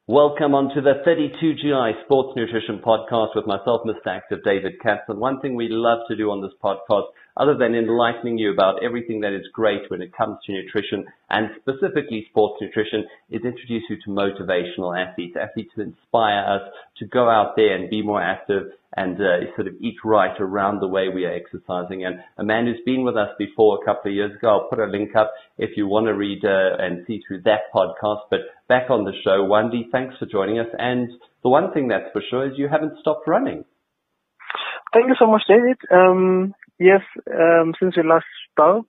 Welcome on to the 32GI Sports Nutrition Podcast with myself, Mr. Active David Katz. And one thing we love to do on this podcast, other than enlightening you about everything that is great when it comes to nutrition and specifically sports nutrition, is introduce you to motivational athletes who inspire us to go out there and be more active and sort of eat right around the way we are exercising. And a man who's been with us before a couple of years ago, I'll put a link up if you want to read and see through that podcast. But back on the show, Wendy, thanks for joining us. And the one thing that's for sure is you haven't stopped running. Thank you so much, David. Yes, since we last spoke,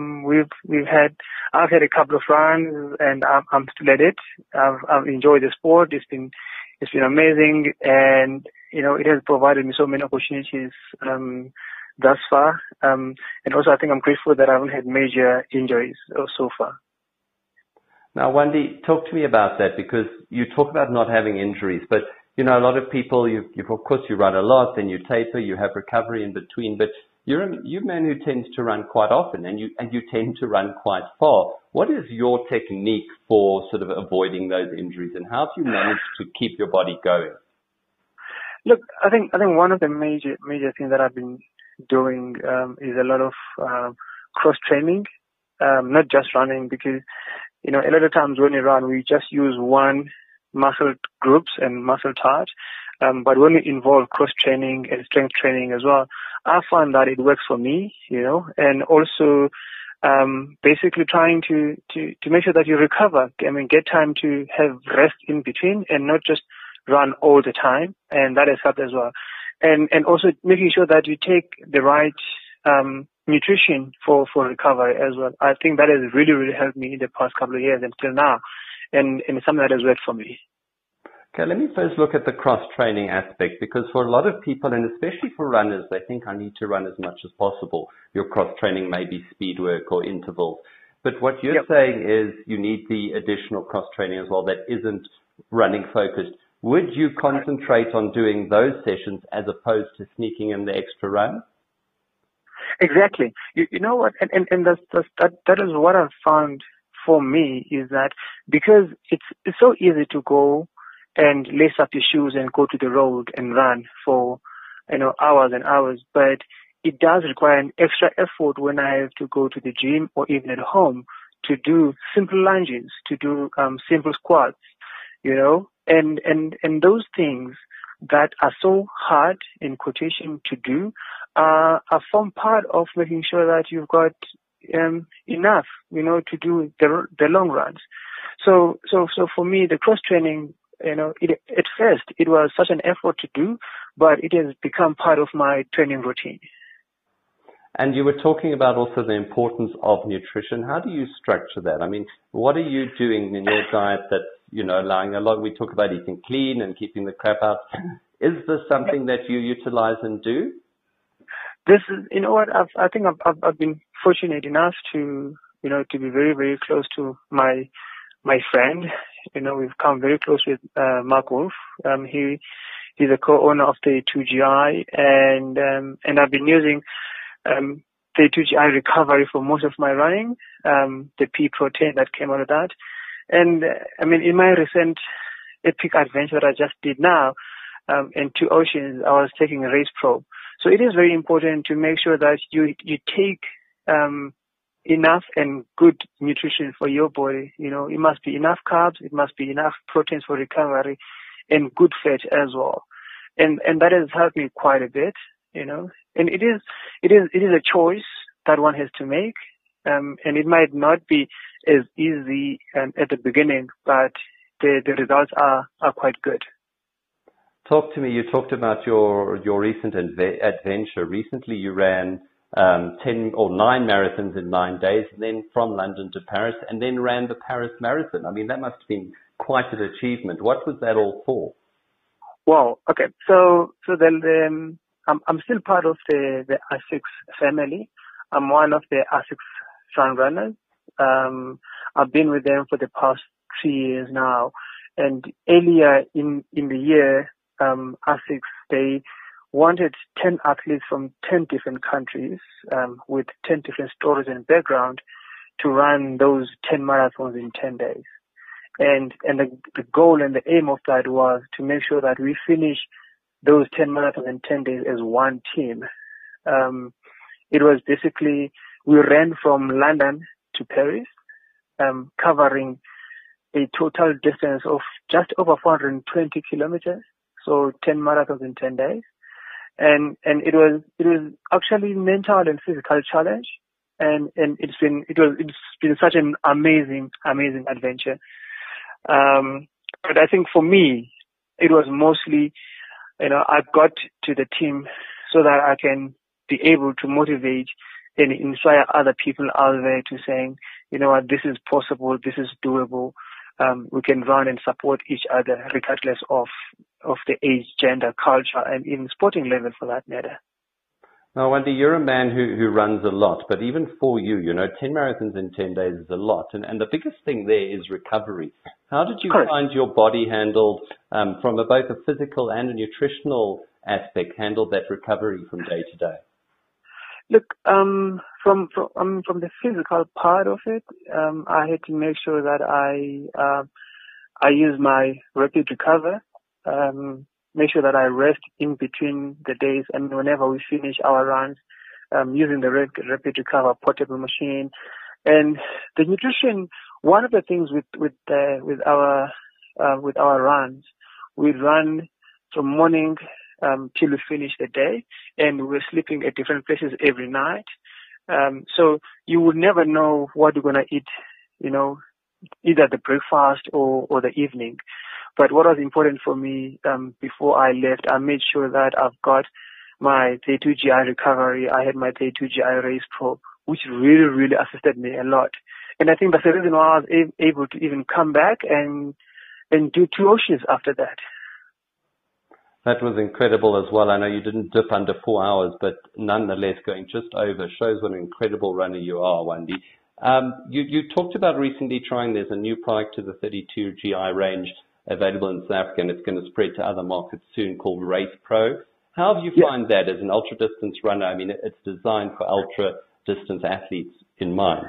I've had a couple of runs, and I'm still at it. I've enjoyed the sport. It's been amazing, and it has provided me so many opportunities thus far. And also, I think I'm grateful that I haven't had major injuries so far. Now, Wendy, talk to me about that, because you talk about not having injuries, but a lot of people, of course you run a lot, then you taper, you have recovery in between, but you're a man who tends to run quite often, and you tend to run quite far. What is your technique for sort of avoiding those injuries, and how have you managed to keep your body going? Look, I think one of the major things that I've been doing is a lot of cross training, not just running, because a lot of times when we run, we just use one muscle groups and muscle types. But when we involve cross training and strength training as well, I find that it works for me, and also basically trying to make sure that you recover. Get time to have rest in between and not just run all the time, and that has helped as well. And also making sure that you take the right nutrition for recovery as well. I think that has really, really helped me in the past couple of years and still now, and it's something that has worked for me. Okay, let me first look at the cross-training aspect, because for a lot of people, and especially for runners, they think I need to run as much as possible. Your cross-training may be speed work or intervals. But what you're saying is you need the additional cross-training as well that isn't running focused. Would you concentrate on doing those sessions as opposed to sneaking in the extra run? Exactly. You know what? And that is what I've found for me, is that because it's so easy to go and lace up your shoes and go to the road and run for, hours and hours. But it does require an extra effort when I have to go to the gym or even at home to do simple lunges, to do simple squats, and those things that are so hard in quotation to do are form part of making sure that you've got enough, to do the long runs. So for me, the cross training, at first it was such an effort to do, but it has become part of my training routine. And you were talking about also the importance of nutrition. How do you structure that? What are you doing in your diet that's, allowing a lot? We talk about eating clean and keeping the crap out. Is this something that you utilize and do? This is, I think I've been fortunate enough to be very, very close to my friend. We've come very close with Mark Wolf. He's a co-owner of the 2GI, and I've been using the 2GI recovery for most of my running, the pea protein that came out of that. And in my recent epic adventure that I just did now, in two oceans, I was taking a race probe. So it is very important to make sure that you take enough and good nutrition for your body. It must be enough carbs, it must be enough proteins for recovery, and good fat as well. And that has helped me quite a bit, And it is a choice that one has to make. And it might not be as easy at the beginning, but the results are quite good. Talk to me. You talked about your recent adventure. Recently, you ran 10 or 9 marathons in 9 days, and then from London to Paris, and then ran the Paris Marathon. That must have been quite an achievement. What was that all for? Wow. Okay. So then I'm still part of the ASICS family. I'm one of the ASICS front runners. I've been with them for the past 3 years now, and earlier in the year, ASICS, they wanted 10 athletes from 10 different countries with 10 different stories and background to run those 10 marathons in 10 days. the goal and the aim of that was to make sure that we finish those 10 marathons in 10 days as one team. It was basically, we ran from London to Paris, covering a total distance of just over 420 kilometers. So 10 marathons in 10 days. And it was actually mental and physical challenge. And it's been such an amazing adventure. But I think for me, it was mostly, I got to the team so that I can be able to motivate and inspire other people out there to saying, you know what, this is possible, this is doable. We can run and support each other regardless of the age, gender, culture, and even sporting level for that matter. Now, Wendy, you're a man who runs a lot, but even for you, 10 marathons in 10 days is a lot. And the biggest thing there is recovery. How did you find your body handled from both a physical and a nutritional aspect, handled that recovery from day to day? Look, from the physical part of it, I had to make sure that I use my rapid recover, make sure that I rest in between the days, and whenever we finish our runs, using the rapid recover portable machine. And the nutrition, one of the things with our runs, we run from morning till we finish the day, and we're sleeping at different places every night. So you would never know what you're going to eat, either the breakfast or the evening. But what was important for me, before I left, I made sure that I've got my Day2 GI recovery. I had my Day2 GI Race Pro, which really, really assisted me a lot. And I think that's the reason why I was able to even come back and do 2 oceans after that. That was incredible as well. I know you didn't dip under 4 hours, but nonetheless going just over shows what an incredible runner you are, Wendy. You talked about recently trying, there's a new product to the 32 GI range available in South Africa, and it's going to spread to other markets soon, called Race Pro. How do you find that as an ultra distance runner? I mean, it's designed for ultra distance athletes in mind.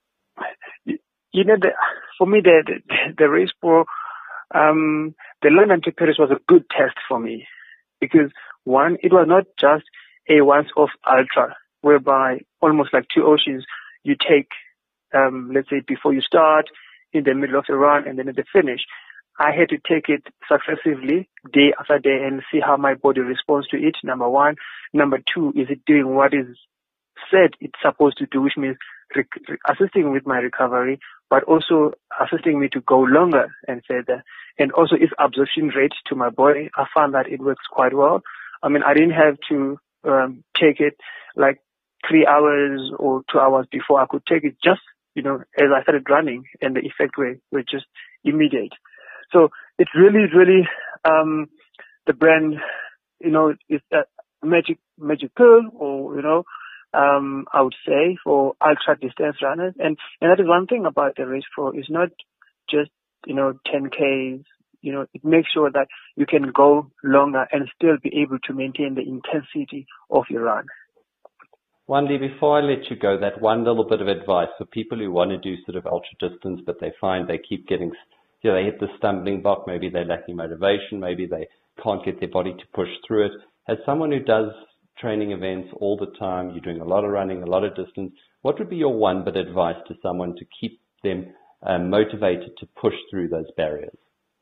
For me, the Race Pro, the London to Paris was a good test for me because, one, it was not just a once-off ultra whereby almost like 2 oceans you take, let's say, before you start, in the middle of the run, and then at the finish. I had to take it successively, day after day, and see how my body responds to it, number one. Number two, is it doing what is said it's supposed to do, which means assisting with my recovery, but also assisting me to go longer and further. And also its absorption rate to my body. I found that it works quite well. I mean, I didn't have to take it like 3 hours or 2 hours before. I could take it just, as I started running, and the effect were just immediate. So it's really, really, the brand, is a magic pill, or, I would say, for ultra distance runners. And that is one thing about the Race Pro. It's not just, 10Ks, it makes sure that you can go longer and still be able to maintain the intensity of your run. Wendy, before I let you go, that one little bit of advice for people who want to do sort of ultra distance, but they find they keep getting, they hit the stumbling block, maybe they're lacking motivation, maybe they can't get their body to push through it. As someone who does training events all the time, you're doing a lot of running, a lot of distance, what would be your one bit of advice to someone to keep them motivated to push through those barriers?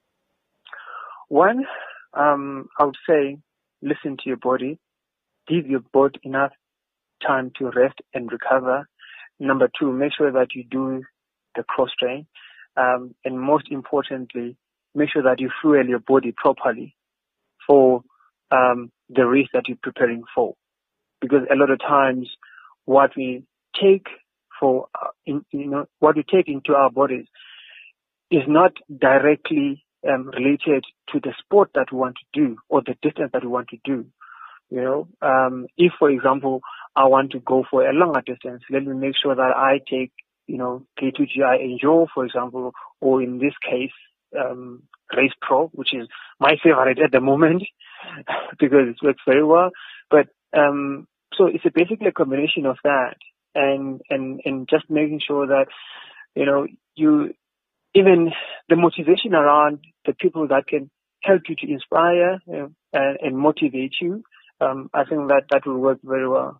One, I would say, listen to your body. Give your body enough time to rest and recover. Number two, make sure that you do the cross train. And most importantly, make sure that you fuel your body properly for the race that you're preparing for. Because a lot of times what we take what we take into our bodies is not directly related to the sport that we want to do or the distance that we want to do. If, for example, I want to go for a longer distance, let me make sure that I take, Day2 GI Endure, for example, or in this case, Race Pro, which is my favorite at the moment because it works very well. But so it's basically a combination of that and just making sure that, you even the motivation around the people that can help you to inspire and motivate you. I think that will work very well.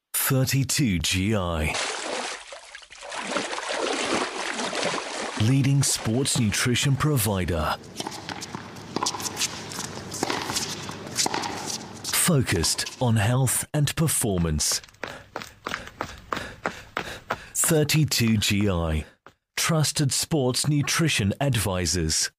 32GI. Leading sports nutrition provider. Focused on health and performance. 32GI. Trusted sports nutrition advisors.